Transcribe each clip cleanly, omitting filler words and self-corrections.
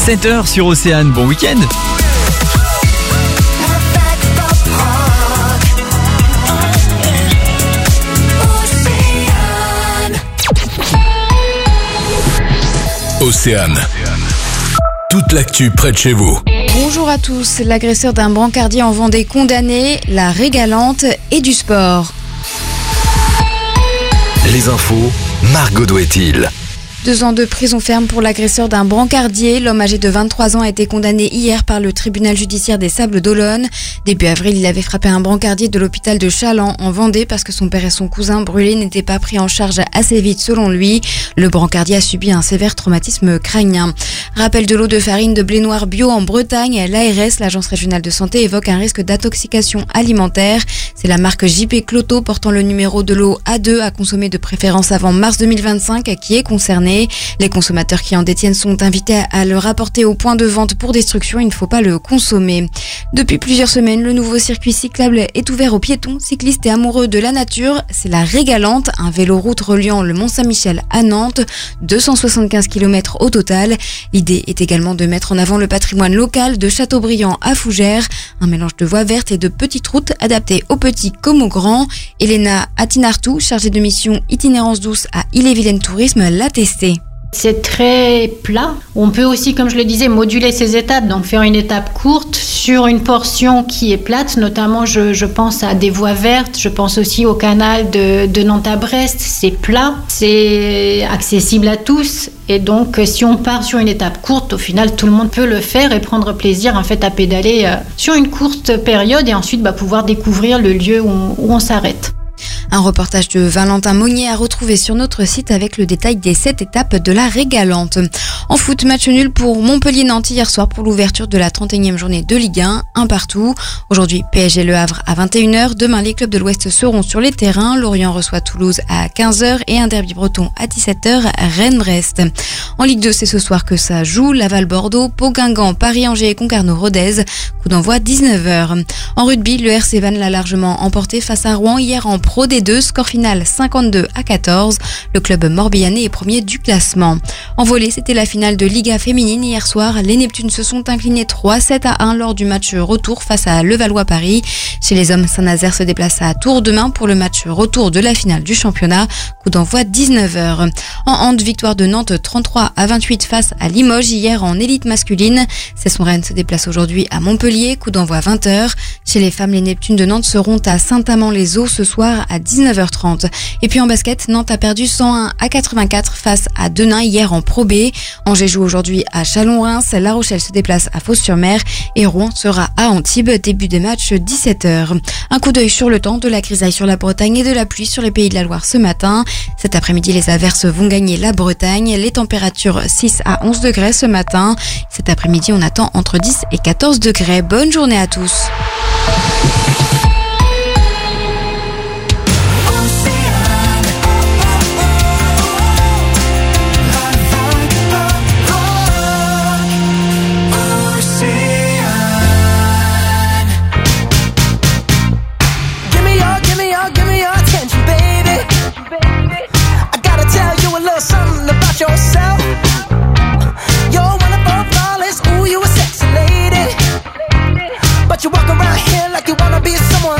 7h sur Océane, bon week-end. Océane. Toute l'actu près de chez vous. Bonjour à tous. L'agresseur d'un brancardier en Vendée condamné, la régalante et du sport. Les infos, Margot Douet-il. 2 ans de prison ferme pour l'agresseur d'un brancardier. L'homme âgé de 23 ans a été condamné hier par le tribunal judiciaire des Sables-d'Olonne. Début avril, il avait frappé un brancardier de l'hôpital de Chaland en Vendée parce que son père et son cousin brûlés n'étaient pas pris en charge assez vite selon lui. Le brancardier a subi un sévère traumatisme crânien. Rappel de l'eau de farine de blé noir bio en Bretagne. L'ARS, l'agence régionale de santé, évoque un risque d'intoxication alimentaire. C'est la marque JP Cloto portant le numéro de l'eau A2 à consommer de préférence avant mars 2025 qui est concernée. Les consommateurs qui en détiennent sont invités à le rapporter au point de vente pour destruction. Il ne faut pas le consommer. Depuis plusieurs semaines, le nouveau circuit cyclable est ouvert aux piétons, cyclistes et amoureux de la nature. C'est la Régalante, un véloroute reliant le Mont-Saint-Michel à Nantes. 275 km au total. L'idée est également de mettre en avant le patrimoine local de Châteaubriand à Fougères. Un mélange de voies vertes et de petites routes adaptées aux petits comme aux grands. Elena Atinartou, chargée de mission itinérance douce à Ille-et-Vilaine Tourisme, l'a testé. C'est très plat. On peut aussi, comme je le disais, moduler ces étapes, donc faire une étape courte sur une portion qui est plate, notamment je pense à des voies vertes, je pense aussi au canal de Nantes à Brest, c'est plat, c'est accessible à tous et donc si on part sur une étape courte, au final tout le monde peut le faire et prendre plaisir en fait à pédaler sur une courte période et ensuite pouvoir découvrir le lieu où on s'arrête. Un reportage de Valentin Monnier à retrouver sur notre site avec le détail des 7 étapes de la Régalante. En foot, match nul pour Montpellier-Nantes hier soir pour l'ouverture de la 31e journée de Ligue 1, un partout. Aujourd'hui, PSG Le Havre à 21h. Demain, les clubs de l'Ouest seront sur les terrains. Lorient reçoit Toulouse à 15h et un derby breton à 17h, Rennes-Brest. En Ligue 2, c'est ce soir que ça joue. Laval-Bordeaux, Pau-Guingamp, Paris-Angers et Concarneau-Rodez. Coup d'envoi 19h. En rugby, le RC Vannes l'a largement emporté face à Rouen hier en Pro D2. Score final 52-14. Le club morbihanais est premier du classement. En volley, c'était la finale de Liga féminine hier soir. Les Neptunes se sont inclinés 3-7-1 lors du match retour face à Levallois-Paris. Chez les hommes, Saint-Nazaire se déplace à Tours demain pour le match retour de la finale du championnat. Coup d'envoi 19h. En hand, victoire de Nantes 33-28 face à Limoges hier en élite masculine. Cesson-Rennes se déplace aujourd'hui à Montpellier. Coup d'envoi 20h. Chez les femmes, les Neptunes de Nantes seront à Saint-Amand-les-Eaux ce soir à 19h30. Et puis en basket, Nantes a perdu 101-84 face à Denain hier en Pro B. Angers joue aujourd'hui à Chalon-Reims, La Rochelle se déplace à Fos-sur-Mer et Rouen sera à Antibes. Début des matchs 17h. Un coup d'œil sur le temps, de la grisaille sur la Bretagne et de la pluie sur les Pays de la Loire ce matin. Cet après-midi, les averses vont gagner la Bretagne. Les températures 6 à 11 degrés ce matin. Cet après-midi, on attend entre 10 et 14 degrés. Bonne journée à tous. Something about yourself. You're wonderful, flawless. Ooh, you a sexy lady. But you walk around here like you wanna be someone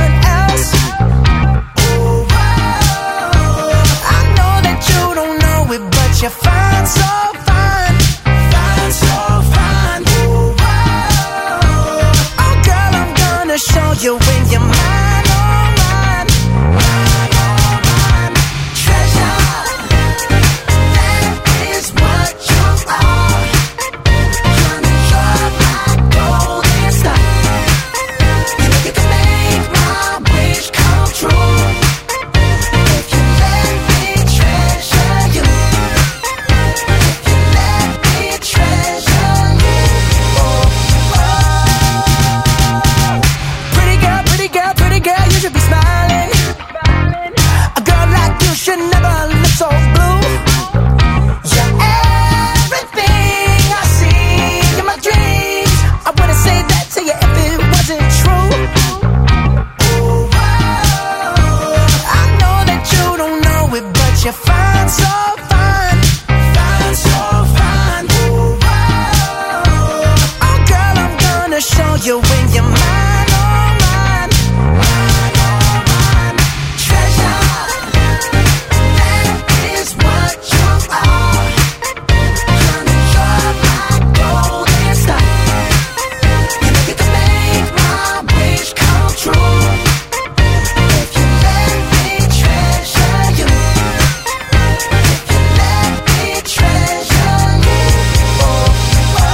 you in your mind, oh mind, mind, oh mind. Treasure, that is what you are. Honey, you're my golden star. You can make my wish come true. If you let me treasure you. If you let me treasure you. Oh, oh.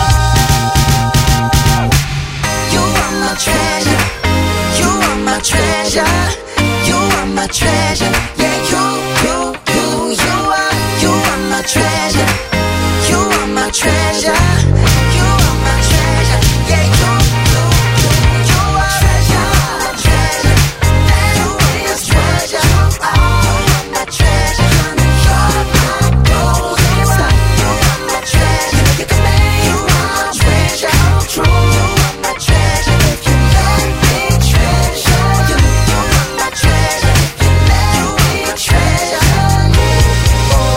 You are my treasure. You are my treasure. You are my treasure. Yeah, you are my treasure. You are my treasure. You are my treasure. Yeah, you are treasure. My treasure. You are my treasure. You are my treasure. You're my golden star. You are my treasure. You can make my treasure come true. You are my treasure. If you let me treasure you. You are my treasure. If you let me treasure you. Oh, oh.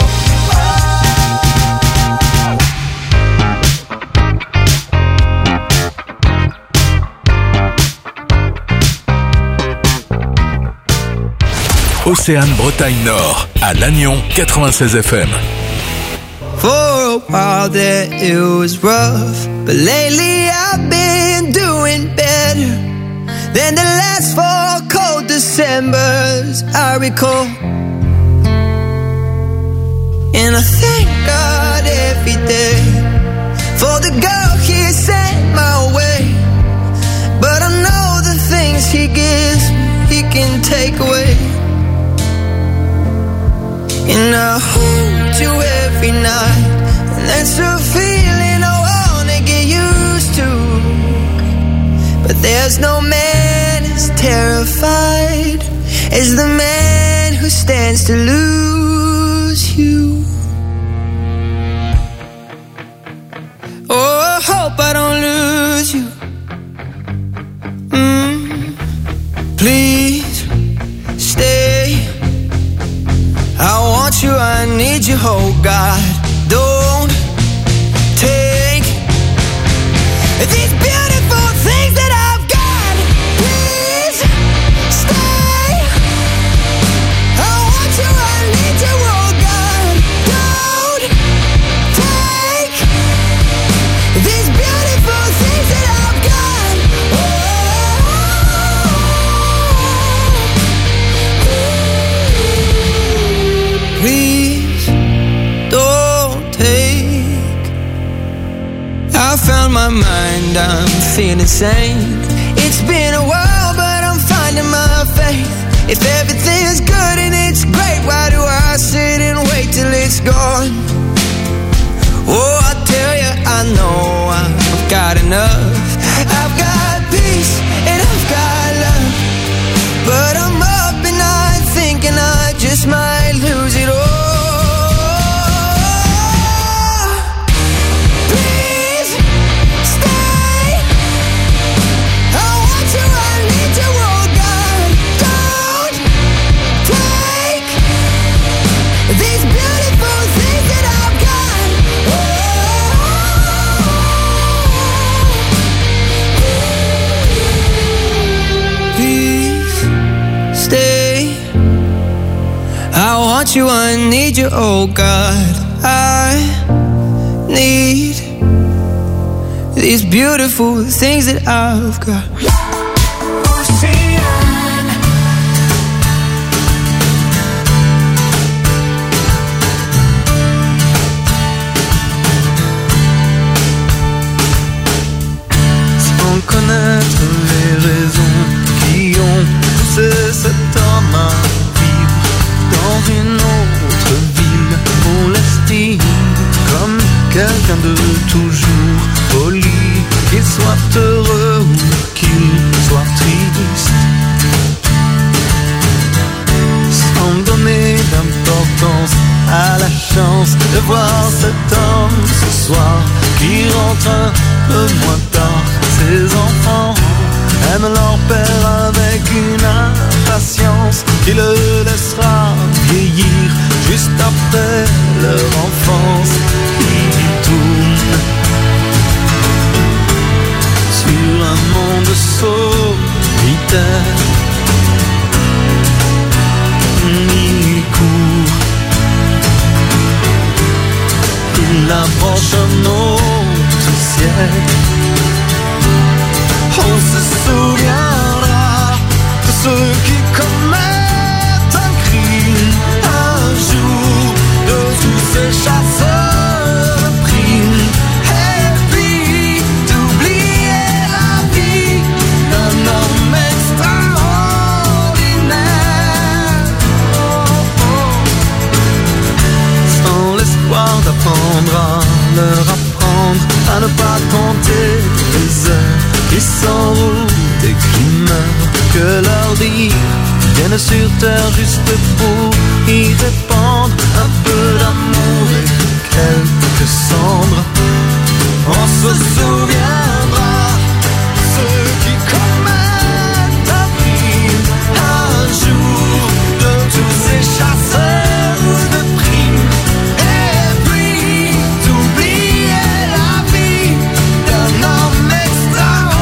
Océane Bretagne Nord, à Lannion 96 FM. For a while there it was rough, but lately I've been doing better than the last 4 cold Decembers I recall. And I thank God every day for the girl He sent my way. But I know the things He gives me, He can take away. And I hold you every night, and that's a feeling I wanna get used to. But there's no man as terrified as the man who stands to lose you. Oh, I hope I don't lose you. Please stay. I want you, I need you, oh God. Don't take these beautiful things that I've got. Please stay. I want you, I need you, oh God. Don't take these beautiful things that I've got. Please don't take. I found my mind, I'm feeling sane. It's been a while, but I'm finding my faith. If everything's good and it's great, why do I sit and wait till it's gone? Oh, I tell you, I know I've got enough. I've got peace and I've got love, but I'm up at night thinking I just might lose it all. Please stay. I want you, I need you, oh God. Don't take these beautiful things that I've got. Please stay. I want you, I need you, oh God. I need these beautiful things that I've got. Sans connaître les raisons qui ont poussé cet homme à vivre dans une autre ville, on l'estime comme quelqu'un de toujours poli, qu'il soit heureux ou qu'il soit triste, sans donner d'importance à la chance de voir cet homme ce soir qui rentre un peu moins tard. Ses enfants aiment leur père avec une impatience qui le laissera vieillir juste après leur enfance. Il tourne sur un monde approche un autre siècle. On se souviendra de ceux qui commettent un crime un jour, de tous ces chasseurs de primes. Et puis d'oublier la vie d'un homme extraordinaire. Sans l'espoir d'apprendre à leur apprendre à ne pas compter les heures qui s'enroulent et qui meurent. Que leur dire viennent sur terre juste pour y répandre un peu d'amour et quelques cendres. On se souviendra de ceux qui commettent un crime un jour, de tous ces chasseurs de primes. Et puis d'oublier la vie d'un homme extraordinaire.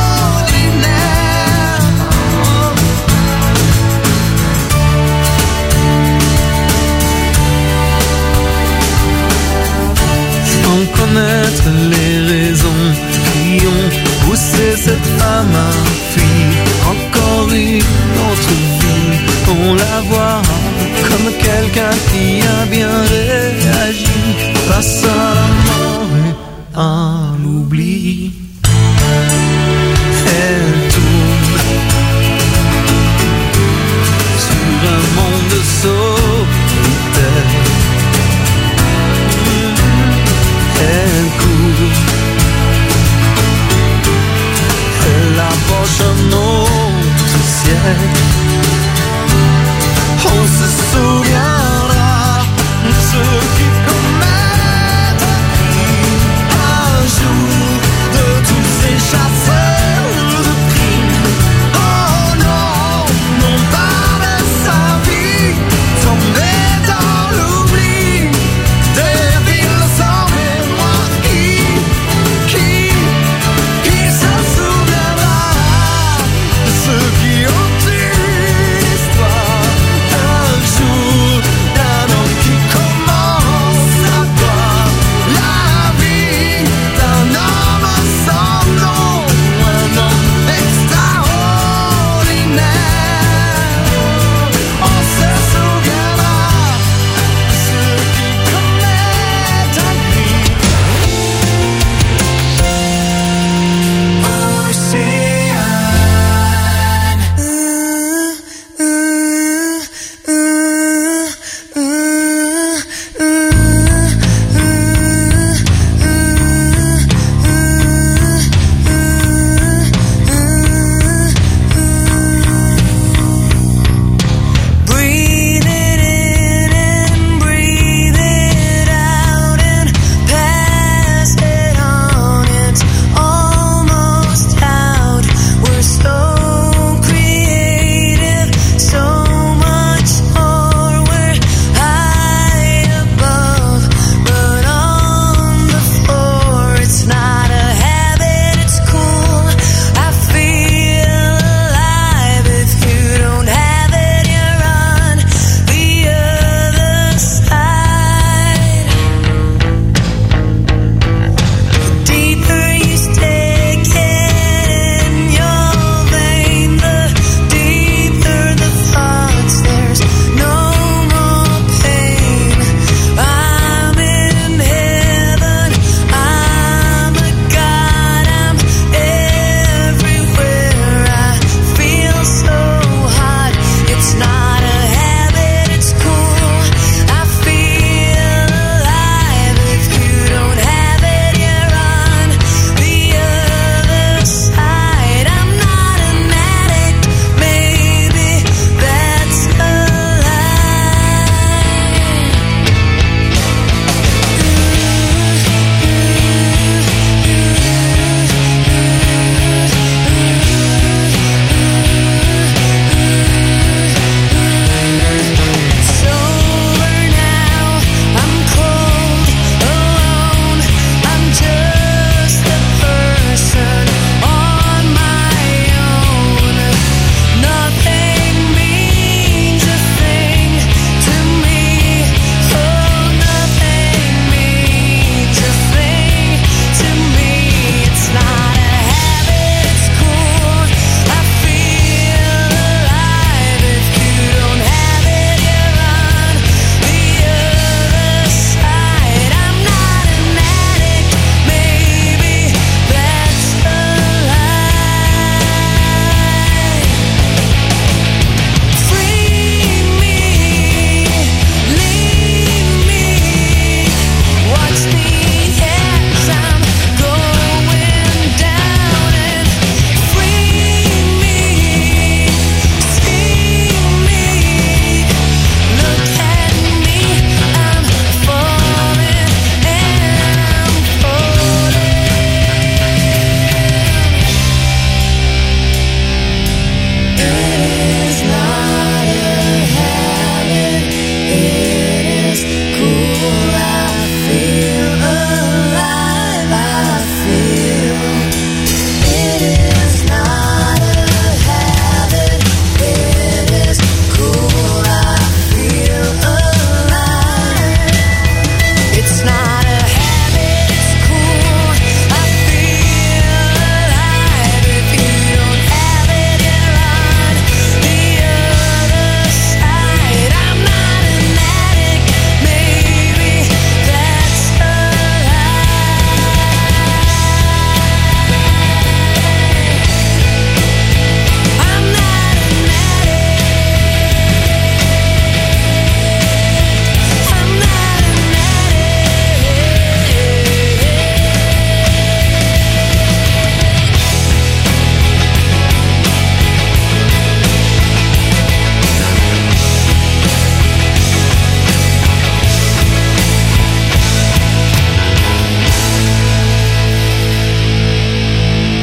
Sans connaître les raisons qui ont poussé cette femme à fuir encore une autre vie. On la voit comme quelqu'un qui a bien réagi face à la mort et à l'oubli. Elle tourne sur un monde solitaire. Elle court, elle approche un autre siècle. On se souviendra de ceux qui commettent un crime un jour, de tous ces chasseurs de primes. Oh non, non pas de sa vie, tombée dans l'oubli, des villes sans mémoire. Qui se souviendra de ceux qui ont tué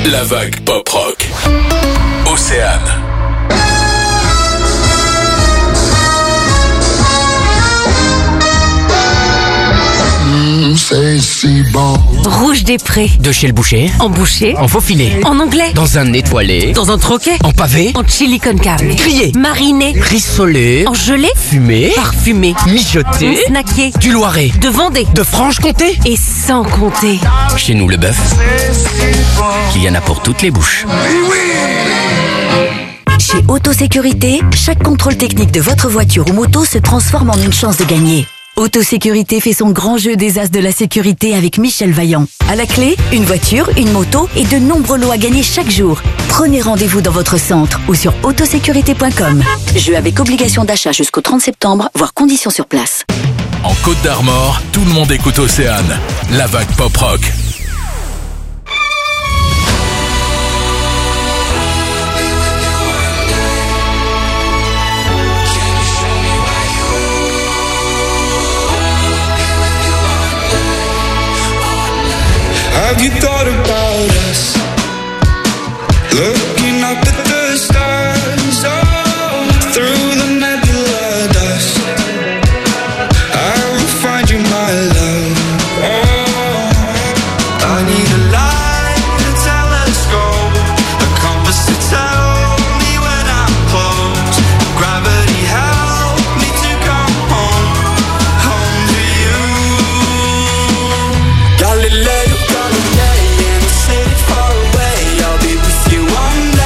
La vague pop rock. Océane. C'est si bon. Rouge des Prés. De chez le boucher. En boucher. En faux filet. En anglais. Dans un étoilé. Dans un troquet. En pavé. En chili con carne. Grillé. Mariné. Rissolé. En gelée. Fumé. Parfumé. Mijoté. Snacké. Du Loiret. De Vendée. De Franche-Comté. Et sans compter. Chez nous, le bœuf, il y en a pour toutes les bouches. Chez Autosécurité, chaque contrôle technique de votre voiture ou moto se transforme en une chance de gagner. Autosécurité fait son grand jeu des as de la sécurité avec Michel Vaillant. À la clé, une voiture, une moto et de nombreux lots à gagner chaque jour. Prenez rendez-vous dans votre centre ou sur autosécurité.com. Jeu avec obligation d'achat jusqu'au 30 septembre, voire conditions sur place. En Côte d'Armor, tout le monde écoute Océane. La vague pop rock. Have you thought about us? Looking up at the stars, oh, through the nebula dust. I will find you, my love. Oh, I need a light, a telescope, a compass to tell me when I'm close. Gravity help me to come home, home to you. Galileo. In a city far away, I'll be with you one day.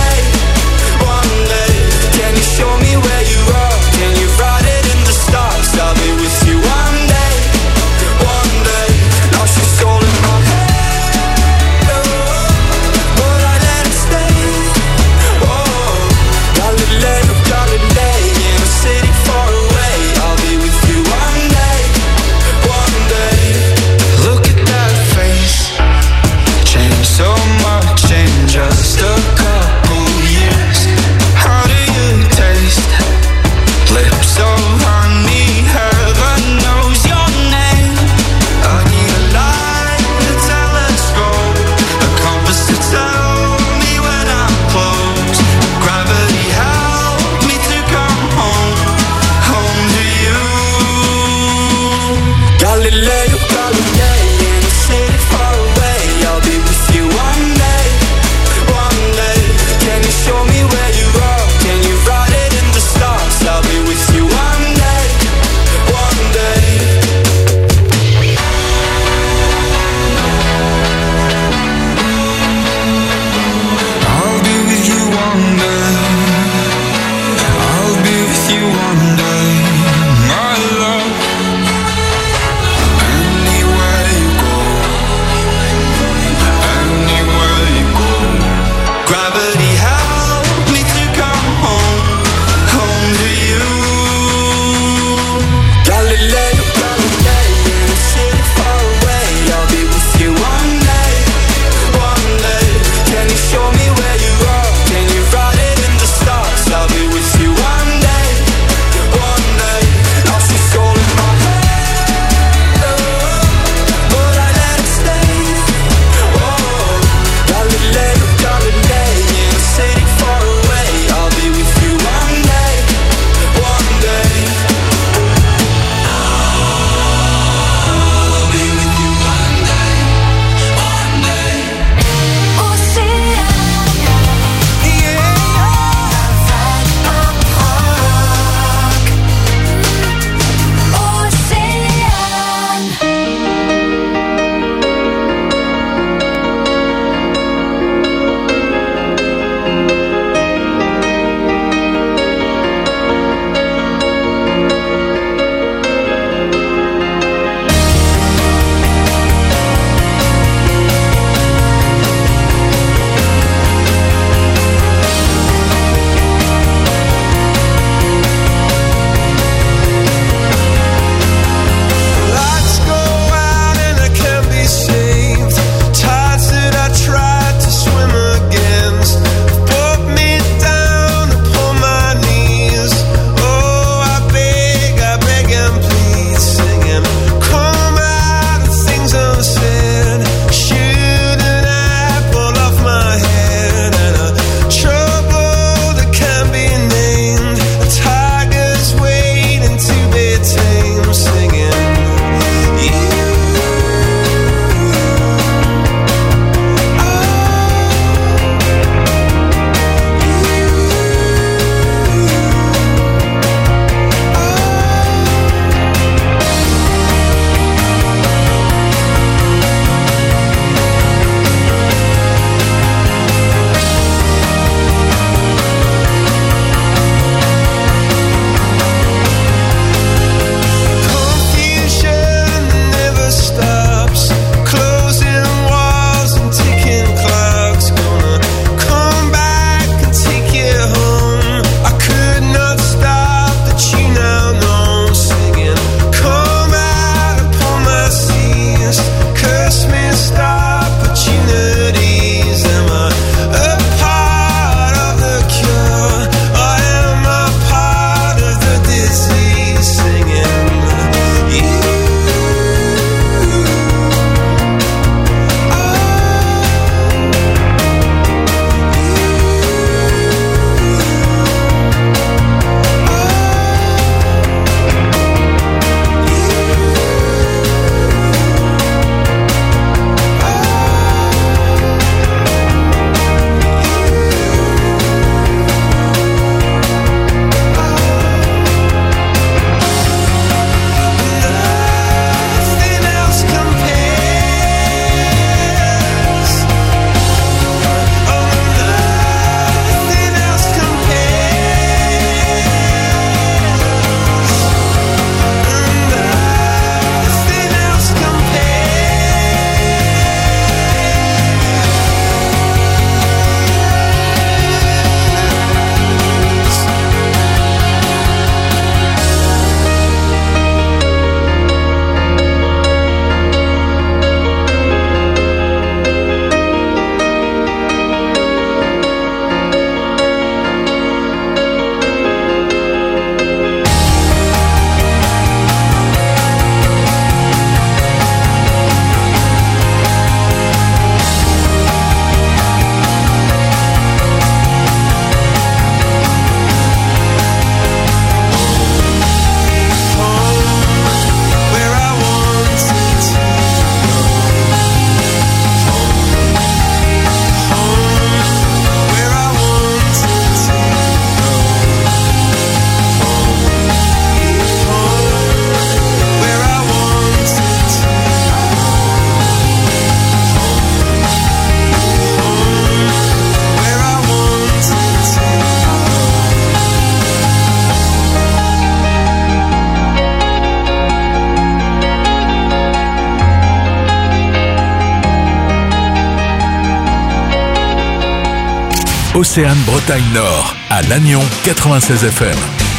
Océane Bretagne Nord, à Lannion 96 FM.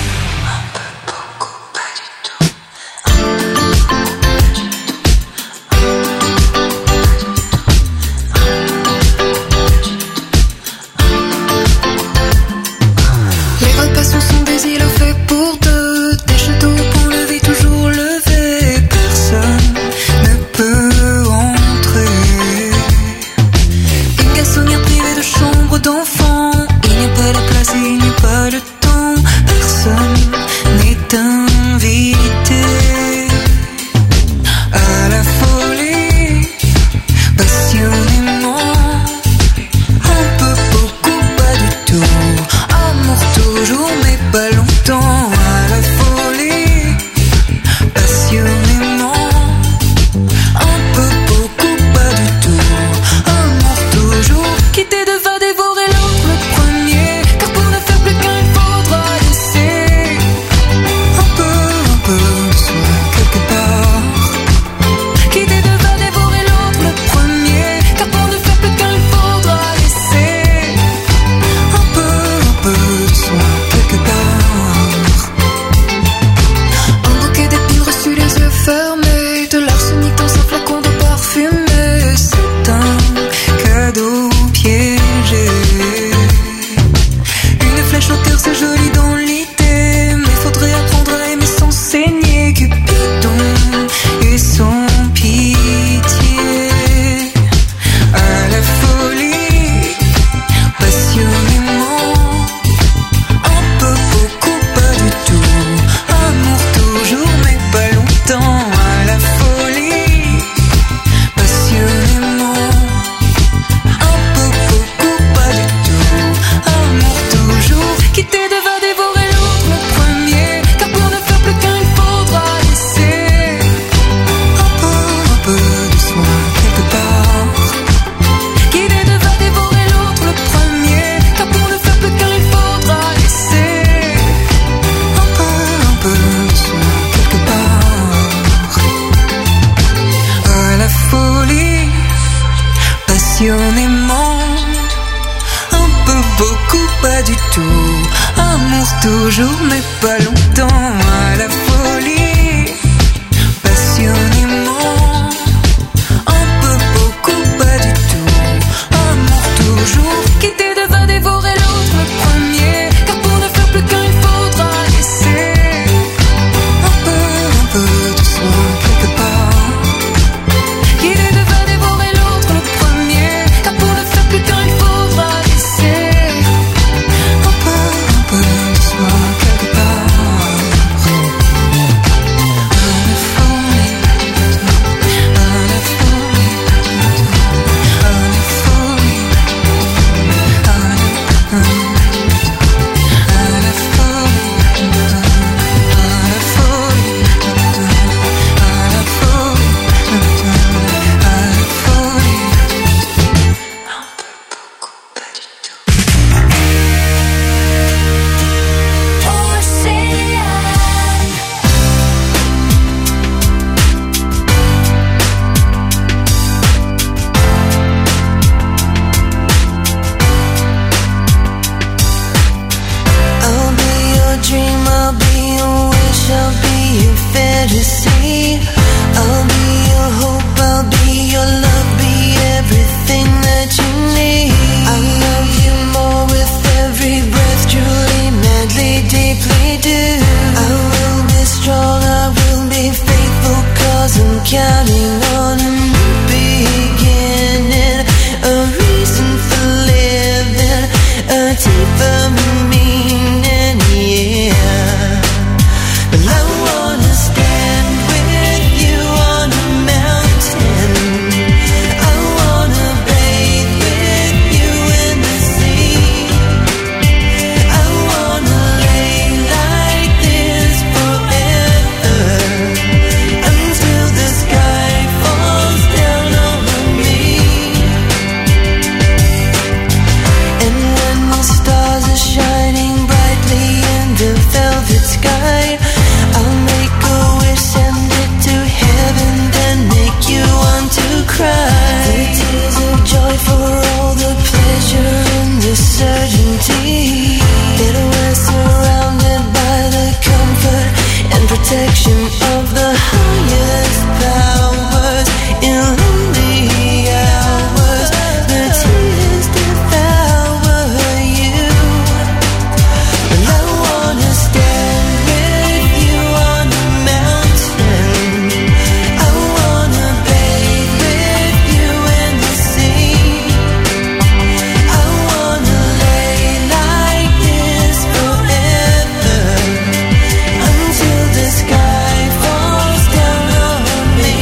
Les repas sont des îlots faits pour deux, des châteaux pour lever, toujours levé. Personne ne peut entrer. Une garçonnière privée de chambre d'enfant. Il n'y a pas la place et il n'y a pas le temps. Personne n'est invité à la folie, passionnément. Un peu, beaucoup, pas du tout. Amour toujours, mais pas longtemps. À la folie, passionnément. Un peu, beaucoup, pas du tout. Amour toujours. Quitter devant dévorer l'autre le premier. Car pour ne faire plus qu'un, il faudra laisser un peu de soi quelque part. Quitter devant dévorer l'autre le premier. Car pour ne faire plus qu'un, il faudra laisser un peu de soi quelque part. Un bouquet d'épines reçues les yeux fermés, de l'arsenic dans un flacon de parfumé. C'est un cadeau piégé. Une flèche au cœur, c'est joli dans l'idée, mais faudrait apprendre à aimer sans saigner. Cupidon et sans pitié. À la folie, passionnément. Un peu, beaucoup, pas du tout. Amour toujours, mais pas longtemps. À la folie, passionnément. Un peu, beaucoup, pas du tout. Amour toujours. Quitter devant dévorer l'autre le premier. Car pour ne faire plus qu'un, il faudra laisser un peu de soi quelque part. Quitter devant dévorer l'autre le premier. Car pour ne faire plus qu'un, il faudra laisser un peu de soi quelque part. À la folie, passionnément. Un peu, beaucoup, pas du tout. Amour toujours, mais pas longtemps. À la folie, passionnément. Un peu, beaucoup, pas du tout. Amour toujours. Quitter devant dévorer l'autre le premier. Car pour ne faire plus qu'un, il faudra laisser un peu de soi quelque part. Quitter devant dévorer l'autre le premier. Car pour ne faire plus qu'un, il faudra laisser un peu de soi quelque part. reality. That we're surrounded by the comfort and protection of the highest powers. In lonely hours, the tears devour you. And I wanna stand with you on the mountain. I wanna bathe with you in the sea. I wanna lay like this forever, until the sky falls down on me.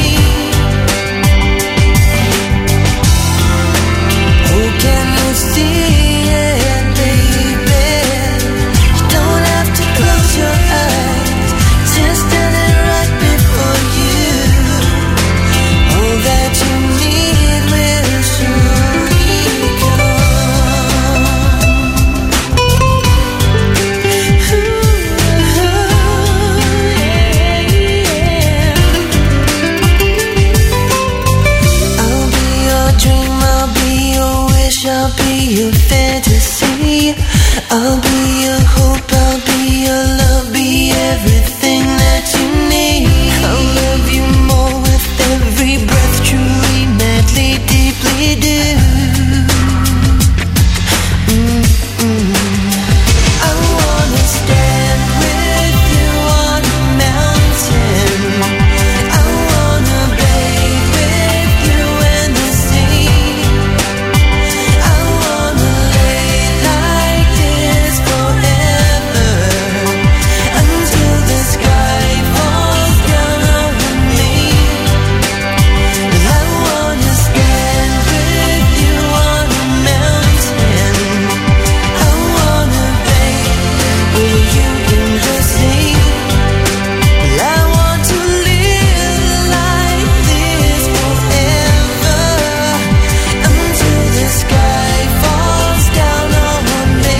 Oh, can you see it, baby? You don't have to close your eyes, just standing right before you. All that you need will surely come. I'll be your dream, I'll be your wish, I'll be your fantasy. I'll be your hope, I'll be your love, be everything that you need. I'll love you more with every breath, truly, madly, deeply do. I wanna stand with you on a mountain. I wanna bathe with you in the sea. I wanna lay like this forever, until the sky falls down on me. And I wanna stand with you on a mountain. I wanna bathe with you in the sea. I want to live like this forever, until the sky falls down on me.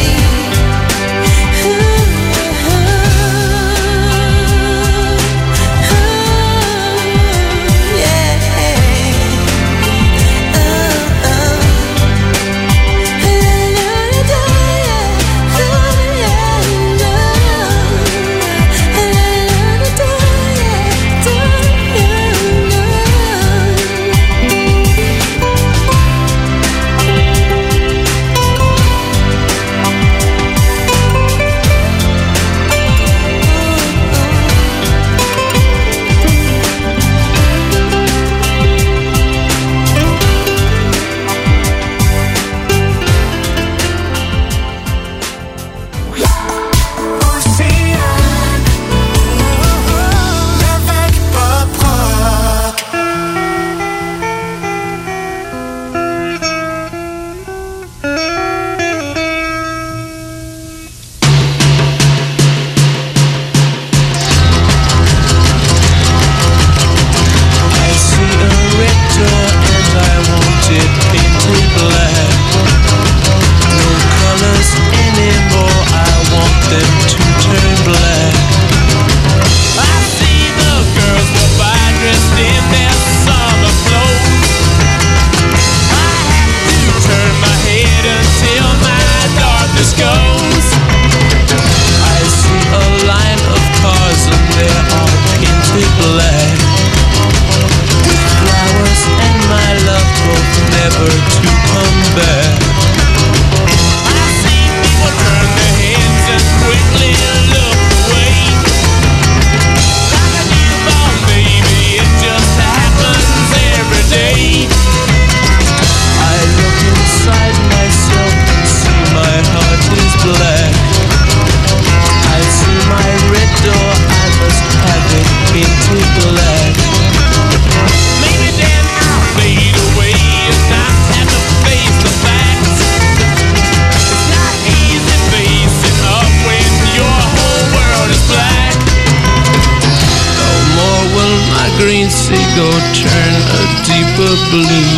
I see a red door and I want it painted black. No colors anymore, I want them to turn black. I see the girls go by dressed in their summer clothes. I have to turn my head until my darkness goes. I see a line of cars and they're all painted black, with flowers and my love hope never to come back. I see people turn their heads and quickly look away. Like a newborn baby, it just happens every day. I look inside myself and see my heart is black. I see my red door, I must have it painted black. Maybe then I'll fade away as I have to face the facts. It's not easy facing up when your whole world is black. No more will my green seagull turn a deeper blue.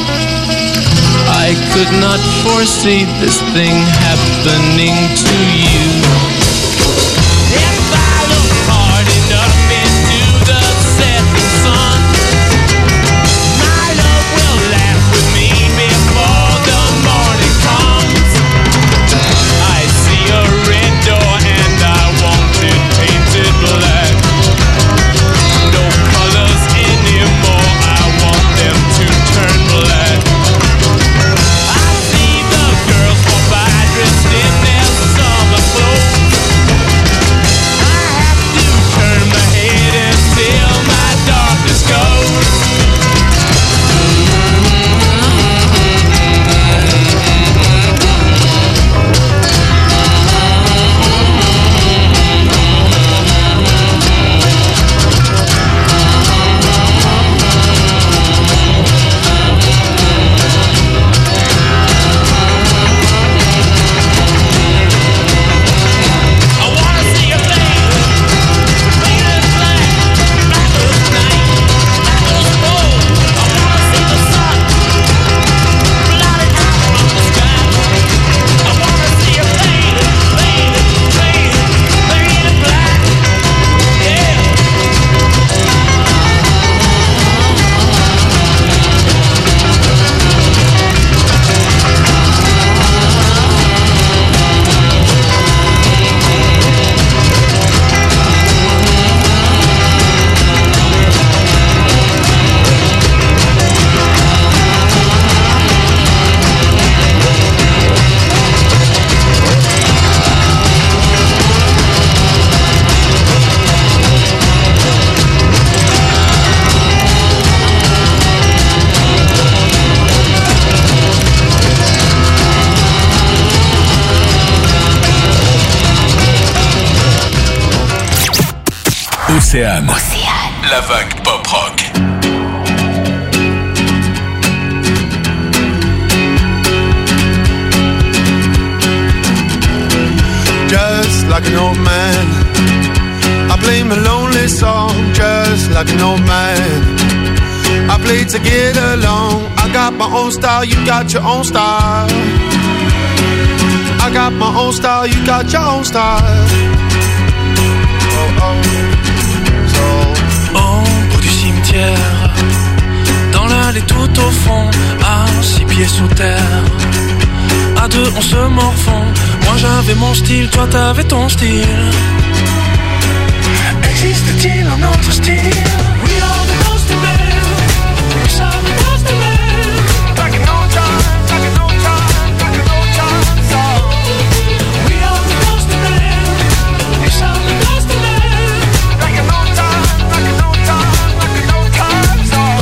I could not foresee this thing happening to you. If I look hard enough into the setting sun, my love will laugh with me before the morning comes. Océane. La vague pop rock. Just like an old man, I play my lonely song. Just like an old man, I play to get along. I got my own style, you got your own style. I got my own style, you got your own style. Au bout du cimetière, dans l'allée tout au fond, à 6 pieds sous terre. À deux on se morfond. Moi j'avais mon style, toi t'avais ton style. Existe-t-il un autre style? We are the Ghost Men. We are the Ghost Men. Back in old times, back in old times, back in old times. We are the Ghost Men. We are the Ghost Men. Back in old times, back in old times, back in old times.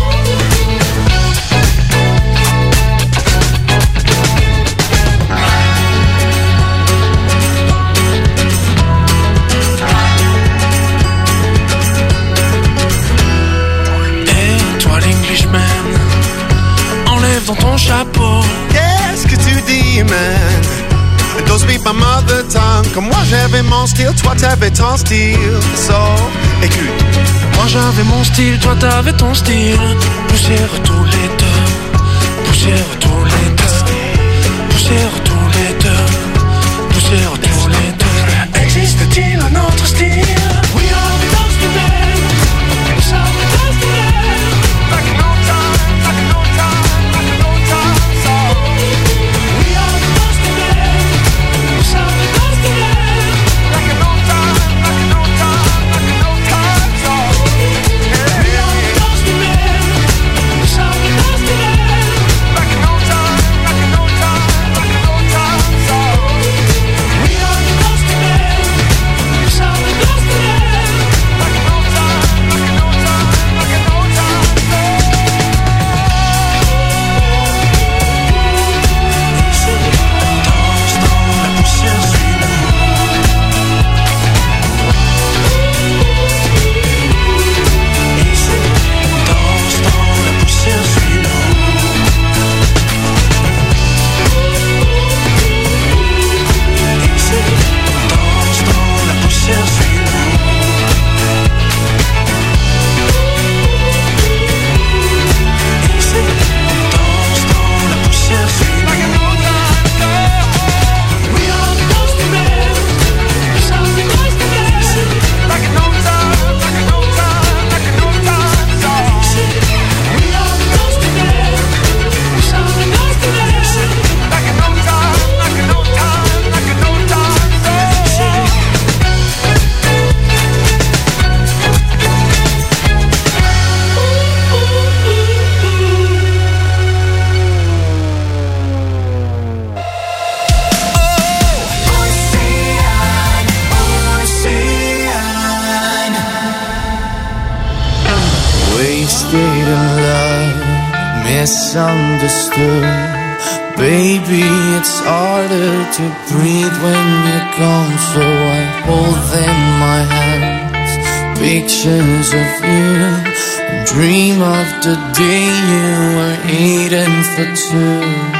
Enlève dans ton chapeau. Qu'est-ce que tu dis, man? Don't speak my mother tongue. Comme moi j'avais mon style, toi t'avais ton style. So, écoute. Moi j'avais mon style, toi t'avais ton style. Poussière tous les deux. Poussière tous les deux. Poussière tous les deux. Poussière tous les deux. Existe-t-il un autre style? We are the Ghost Men. We are the Ghost Men. Back in old time, back in old time, back in old time. We are the Ghost Men. We are the Ghost Men. Back in old time, back in old time, back in old time. We are the Ghost Men. We are the Ghost Men. Back in old time, back in old time, back in old time. We are the Ghost Men. We are the Ghost Men. Back in old time, back in old time, back in old time. Wasted in love, misunderstood. Baby, it's harder to breathe when you're gone. So I hold in my hands pictures of you and dream of the day you were eating for two.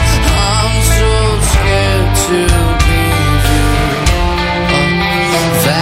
That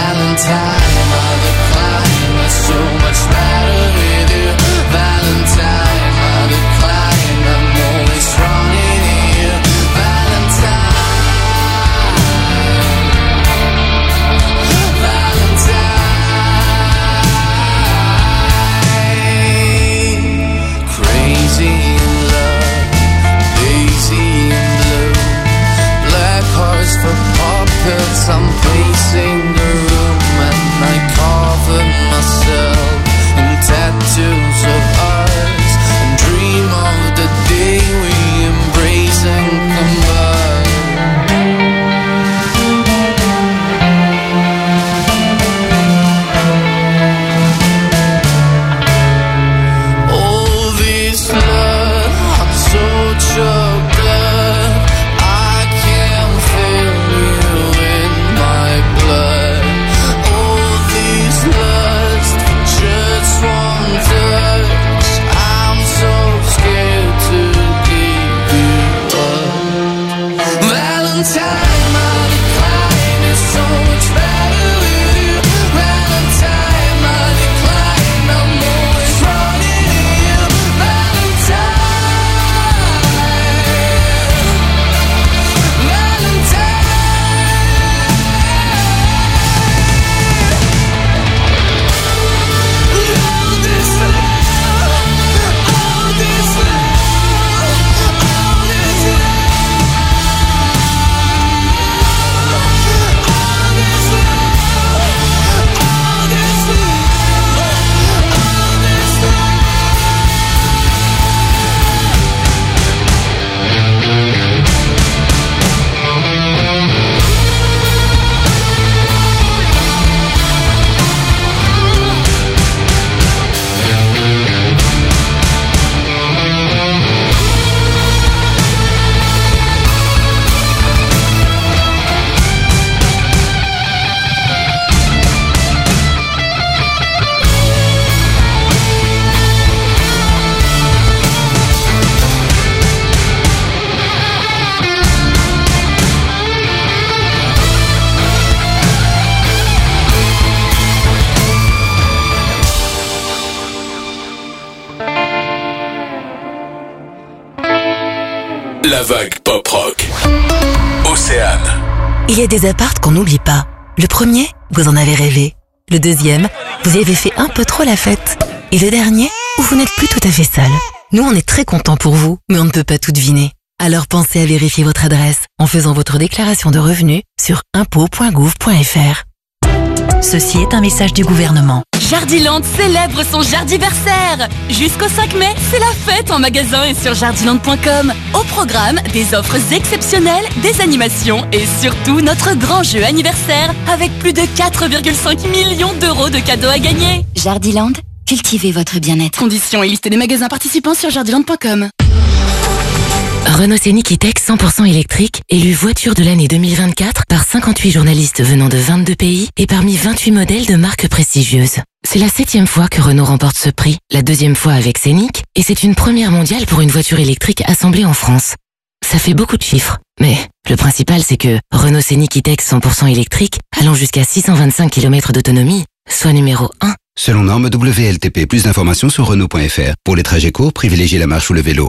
La vague pop rock. Océane. Il y a des apparts qu'on n'oublie pas. Le premier, vous en avez rêvé. Le deuxième, vous y avez fait un peu trop la fête. Et le dernier, où vous n'êtes plus tout à fait seul. Nous, on est très contents pour vous, mais on ne peut pas tout deviner. Alors pensez à vérifier votre adresse en faisant votre déclaration de revenus sur impôts.gouv.fr. Ceci est un message du gouvernement. Jardiland célèbre son jardiversaire. Jusqu'au 5 mai, c'est la fête en magasin et sur jardiland.com. Au programme, des offres exceptionnelles, des animations et surtout notre grand jeu anniversaire avec plus de 4,5 millions d'euros de cadeaux à gagner. Jardiland, cultivez votre bien-être. Conditions et liste des magasins participants sur jardiland.com. Renault Scénic E-Tech 100% électrique, élu voiture de l'année 2024 par 58 journalistes venant de 22 pays et parmi 28 modèles de marques prestigieuses. C'est la 7e fois que Renault remporte ce prix, la 2e fois avec Scénic, et c'est une première mondiale pour une voiture électrique assemblée en France. Ça fait beaucoup de chiffres, mais le principal c'est que Renault Scénic E-Tech 100% électrique, allant jusqu'à 625 km d'autonomie, soit numéro 1. Selon norme WLTP, plus d'informations sur Renault.fr. Pour les trajets courts, privilégiez la marche ou le vélo.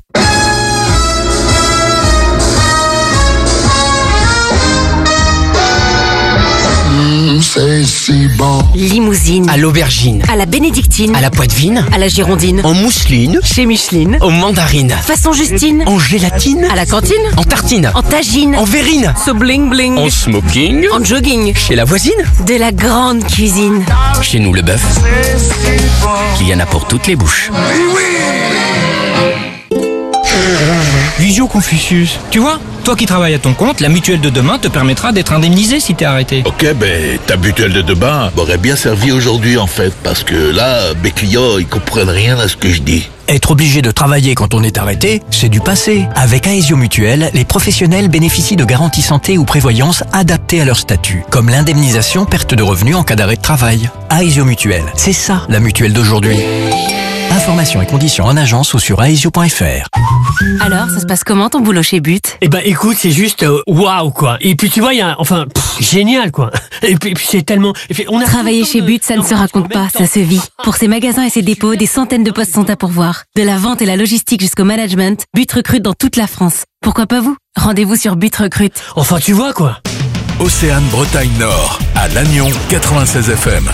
C'est si bon. Limousine. À l'aubergine. À la bénédictine. À la poitevine. À la girondine. En mousseline. Chez Micheline. Aux mandarines. Façon Justine. En gélatine. À la cantine. En tartine. En tagine. En verrine. So bling bling. En smoking. En jogging. Chez la voisine. De la grande cuisine. Chez nous, le bœuf. Il y en a pour toutes les bouches. Visio Confucius. Tu vois, toi qui travailles à ton compte, la mutuelle de demain te permettra d'être indemnisé si t'es arrêté. Ok, ben ta mutuelle de demain m'aurait bien servi aujourd'hui en fait, parce que là, mes clients, ils comprennent rien à ce que je dis. Être obligé de travailler quand on est arrêté, c'est du passé. Avec Aesio Mutuelle, les professionnels bénéficient de garanties santé ou prévoyance adaptées à leur statut, comme l'indemnisation perte de revenus en cas d'arrêt de travail. Aesio Mutuelle, c'est ça la mutuelle d'aujourd'hui. Informations et conditions en agence ou sur aesio.fr. Alors, ça se passe comment ton boulot chez But? Eh ben écoute, c'est juste waouh quoi. Et puis tu vois, il y a génial quoi. Et puis c'est tellement Travailler chez But, ça ne se raconte pas, ça se vit. Pour ses magasins et ses dépôts, des centaines de postes sont à pourvoir. De la vente et la logistique jusqu'au management, But recrute dans toute la France. Pourquoi pas vous? Rendez-vous sur But Recrute. Enfin tu vois quoi. Océane Bretagne Nord, à Lannion 96 FM.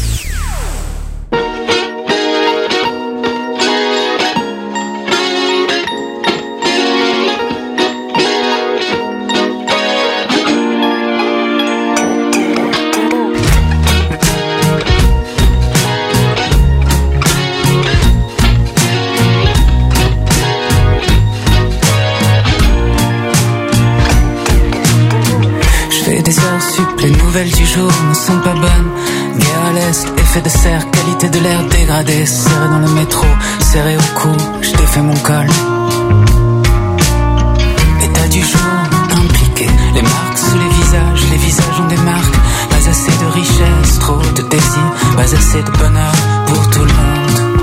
Les nouvelles du jour ne sont pas bonnes. Guerre à l'est, effet de serre, qualité de l'air dégradée. Serré dans le métro, serré au cou, je défais mon col. État du jour, impliqué. Les marques sous les visages ont des marques. Pas assez de richesse, trop de désir. Pas assez de bonheur pour tout le monde.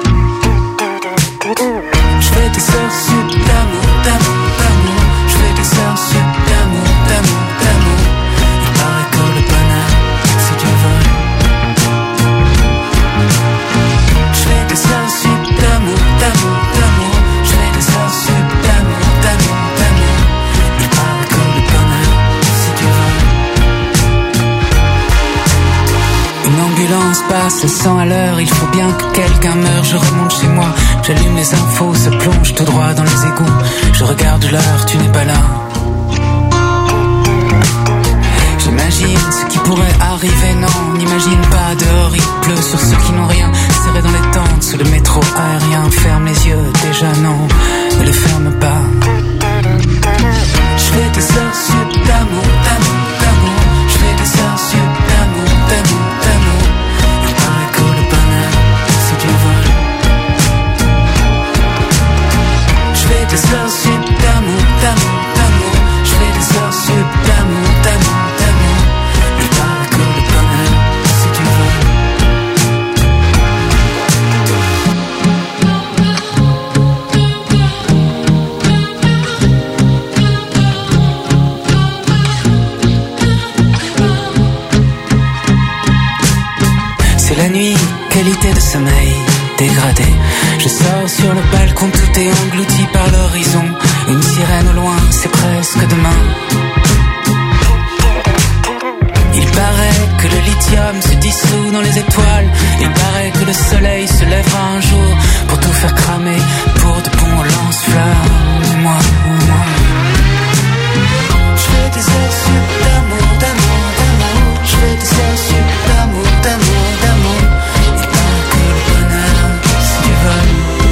Je fais des heures sup d'amour, d'amour, d'amour. Je fais des heures sup d'amour, d'amour, d'amour. Passe 100 à l'heure, il faut bien que quelqu'un meure. Je remonte chez moi, j'allume les infos, se plonge tout droit dans les égouts. Je regarde l'heure, tu n'es pas là. J'imagine ce qui pourrait arriver, non, n'imagine pas. Dehors il pleut sur ceux qui n'ont rien. Serré dans les tentes, sous le métro aérien. Ferme les yeux, déjà non, ne les ferme pas. Je fais des heures sup d'amour, d'amour, d'amour. Je fais des heures sup d'amour, d'amour, d'amour. Il paraît que le bonheur, c'est du vol. Je fais des heures sup d'amour, d'amour, d'amour. Je fais des heures sup d'amour, d'amour, d'amour. Il paraît que le bonheur, c'est du vol. C'est la nuit, qualité de sommeil dégradée. Je sors sur le balcon, tout est englouti par l'horizon. Une sirène au loin paraît que le lithium se dissout dans les étoiles. Il paraît que le soleil se lèvera un jour pour tout faire cramer, pour de bons lance-flammes. Moi. Je fais des heures sup d'amour, d'amour, d'amour. Je fais des heures sup d'amour, d'amour, d'amour. Il paraît que le bonheur, c'est du vol.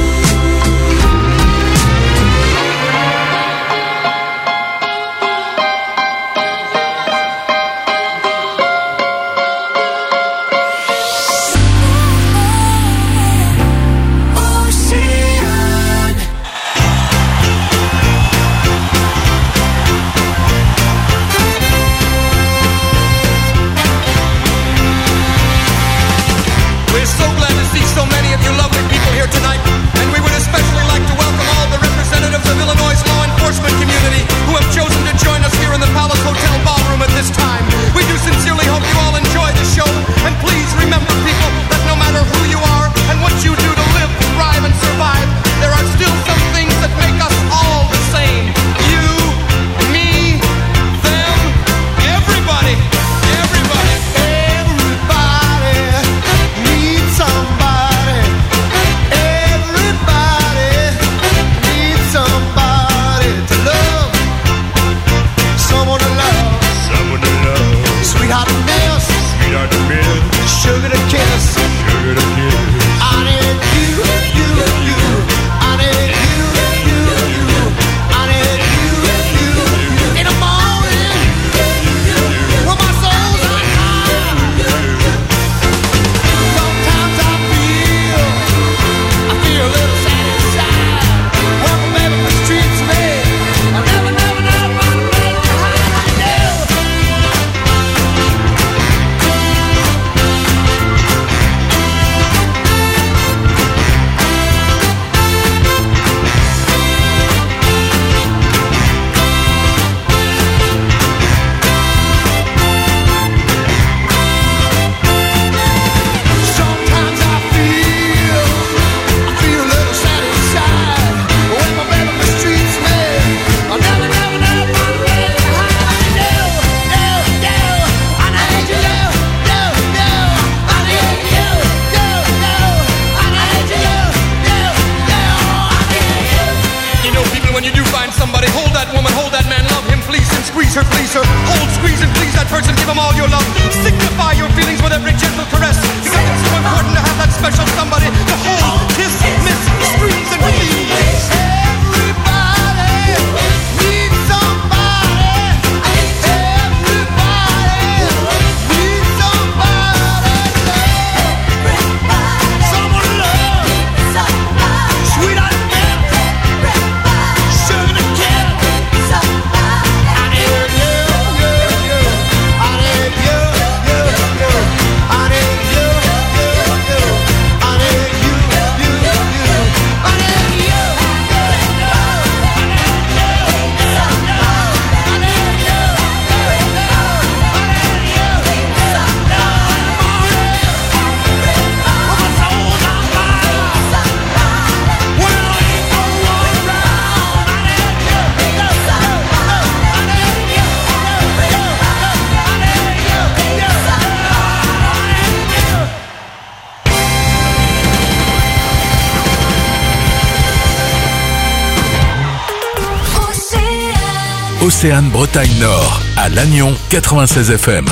Océane Bretagne Nord, à Lannion 96 FM.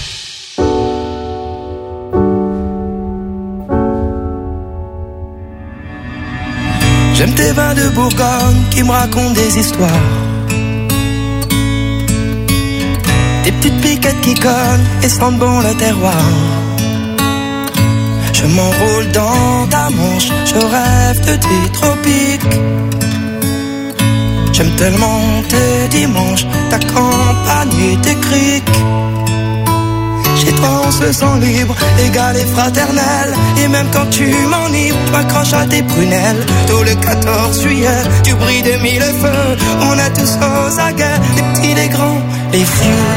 J'aime tes vins de Bourgogne qui me racontent des histoires. Des petites piquettes qui collent et sentent bon le terroir. Je m'enroule dans ta manche, je rêve de tes tropiques. J'aime tellement tes dimanches, ta campagne et tes criques. Chez toi on se sent libre, égal et fraternel. Et même quand tu m'enivres, tu m'accroches à tes prunelles. Tout le 14 juillet, tu brilles de mille feux. On est tous aux aguets, les petits, les grands, les vieux.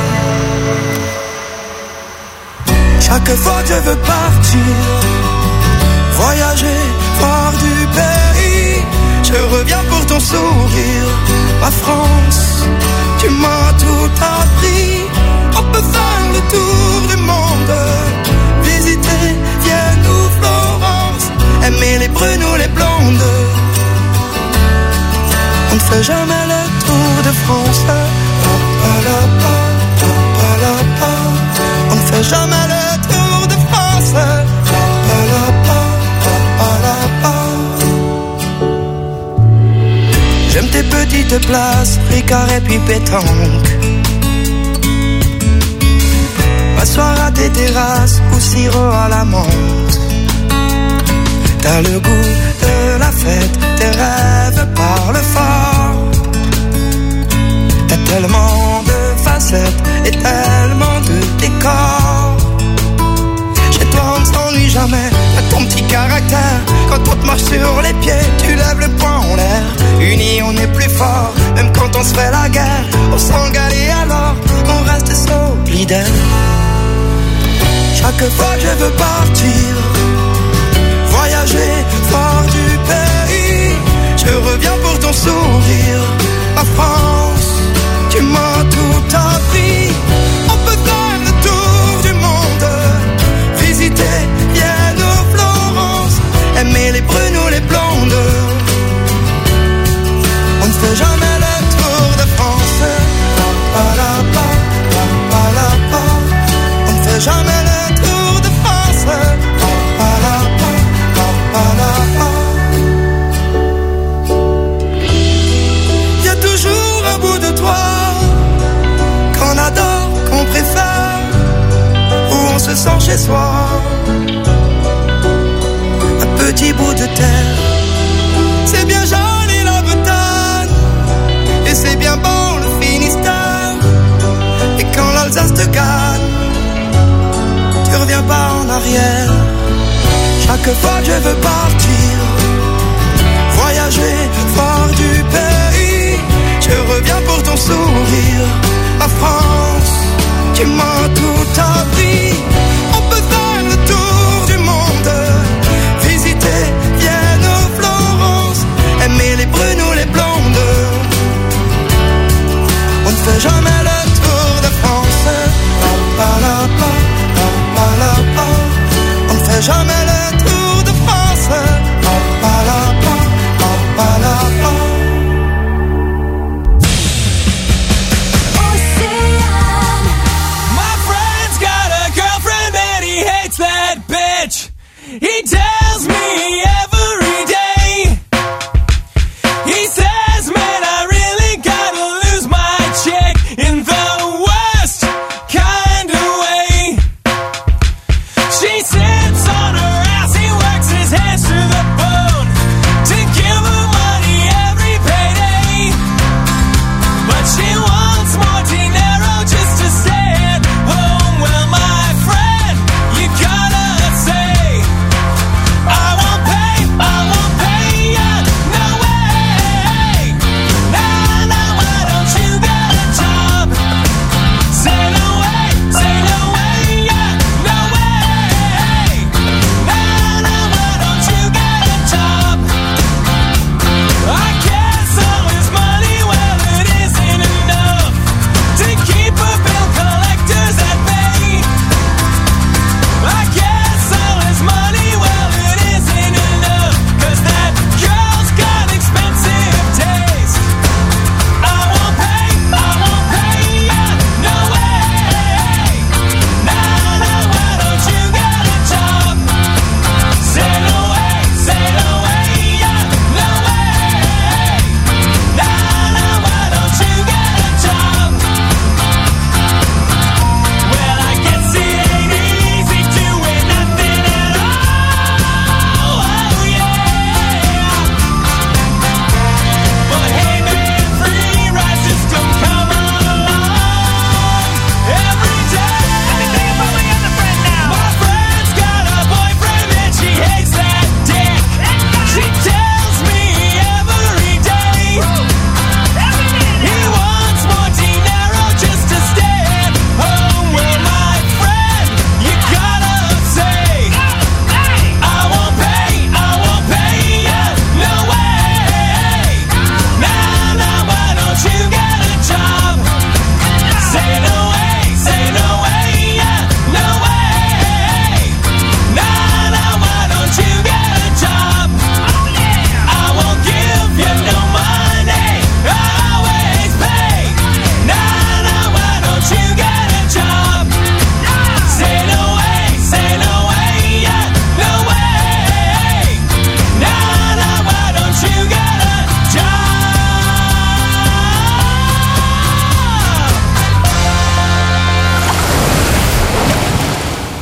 Chaque fois que je veux partir, voyager, voir du pays, je reviens pour ton sourire. Ma France, tu m'as tout appris. On peut faire le tour du monde. Visiter Vienne ou Florence, aimer les brunes ou les blondes. On ne fait jamais le tour de France. On ne fait jamais le tour de France. J'aime tes petites places, Ricard et puis pétanque. M'asseoir à tes terrasses ou sirop à la menthe. T'as le goût de la fête, tes rêves parlent fort. T'as tellement de facettes et tellement de décors. Chez toi on ne s'ennuie jamais, t'as ton petit caractère. Quand on te marche sur les pieds, tu lèves le poing en l'air. Unis on est plus fort, même quand on se fait la guerre. On s'engale et alors on reste solidaire. Chaque fois que je veux partir, voyager fort du pays, je reviens pour ton sourire. La France, tu m'as tout appris. On peut faire le tour du monde, visiter Vienne ou Florence, aimer les brunes ou les blondes. On ne fait jamais le tour de France. On ne fait jamais le tour de France. Y a toujours un bout de toi qu'on adore, qu'on préfère, où on se sent chez soi. Un petit bout de terre, c'est bien joli la Bretagne, et c'est bien bon le Finistère. Et quand l'Alsace te gagne, tu reviens pas en arrière. Chaque fois que je veux partir, voyager fort du pays, je reviens pour ton sourire. La France, tu m'as tout appris. On peut faire le tour du monde, visiter Vienne ou Florence, aimer les brunes ou les blondes. On ne fait jamais le tour de France. On ne fait jamais le tour de France. My friend's got a girlfriend and he hates that bitch. He tells me